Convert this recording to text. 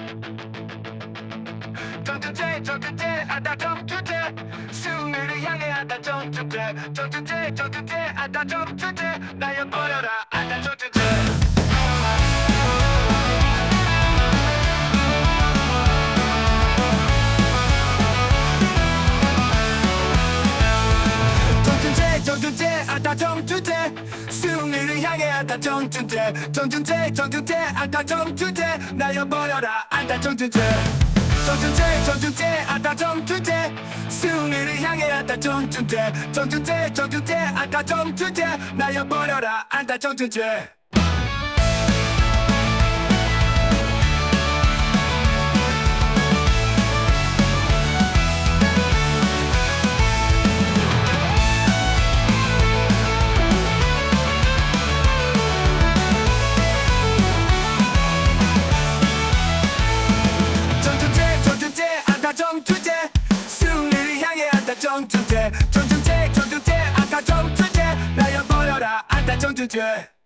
정주제 정주제 아다 정주제 승리를 향해 아다 정주제 정주제 정주제 아다 정주제 날려버려라 아다 정주제 정주제 아다 정주제 승리를 향해 아다 정주제 정주제 정주제 아다 정주제 날려버려라 아다 정주제 정주제 정주제 아다 정주제 승리를 향해 아다 정주제 정주제 정주제 아다 정주제 날려버려라 아다 정주제 정주제 승리를 향해 아다 정주제 정주제 정주제 아다 정주제 날려버려라 아다 정주제